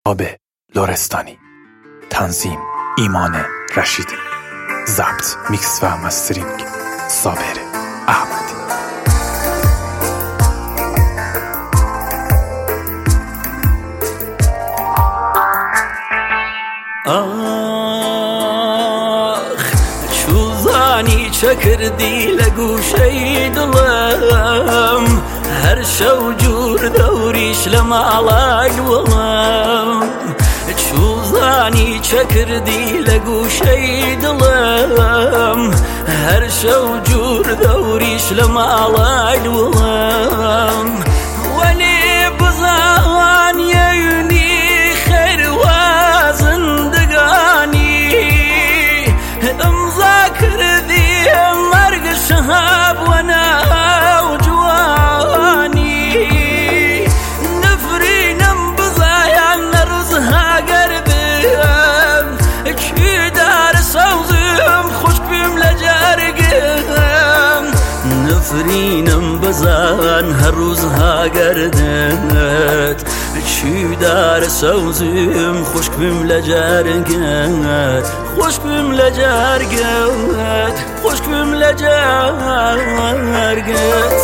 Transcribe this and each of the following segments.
آب لرستانی. تنظیم ایمان رشیدی. ضبط، میکس و مسترینگ صابر احمدی. چوزانی چکردی لگوشەی دڵم، هەر شەو جوور دەوریش لە ماڵای وڵم. چوزانی چکردی لگوشەی دڵم، هەر شەو جوور دەوریش لە ماڵای وڵم. وەلی بزانیەیونی خێروا زندگانی، ئەمزا کردی مەرگ شەهاب وەناو جوانی. نفرینم بزایان نەڕز هاگەر بم، کی دار سەوزم خوشک بیم لە جەرگم. نفرینم بزان هەر ڕووز هاگەردت، چی دار سەوزم خوشک بیم لە جەرگت. خوشک بیم لە جەرگت، خوشک بیم لە جەرگت.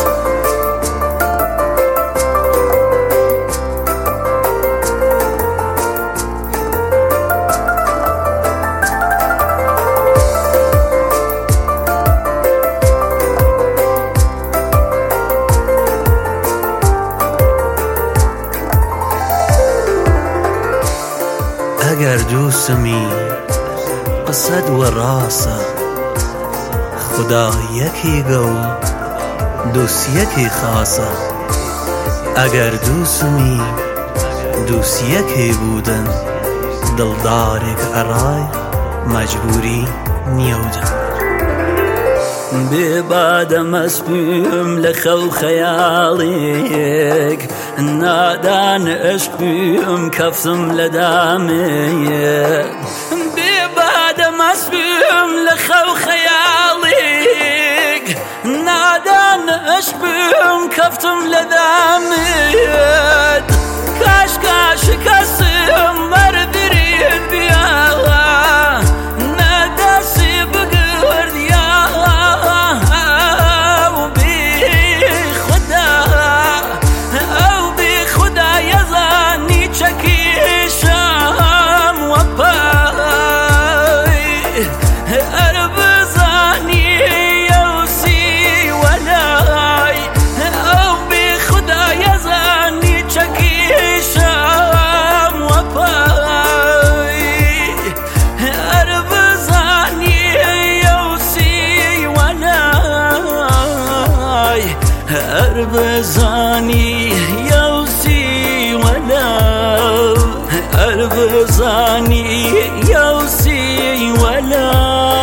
ئەگەر دووسمی قسەد وەڕاستە، خدا یەکێگە و دووسیەکێ خاسە. ئەگەر دووسمی دووسیەکێ بوودن، دڵدارێک ئەڕای مەجبوری نیەودن. بێبادە مەسپیم لە خەو خەیاڵێک، نادان عشقیم کەفتم لە دامێک. بێبادە مەسپیم لە خەو خەیاڵێک، نادان عشقیم کەفتم لە دامێک. کاشکا شکەستم بەردرێت بیاوە، نەدەسی بگرد هر بزانی یوسی ولاو، هر بزانی یوسی ولاو.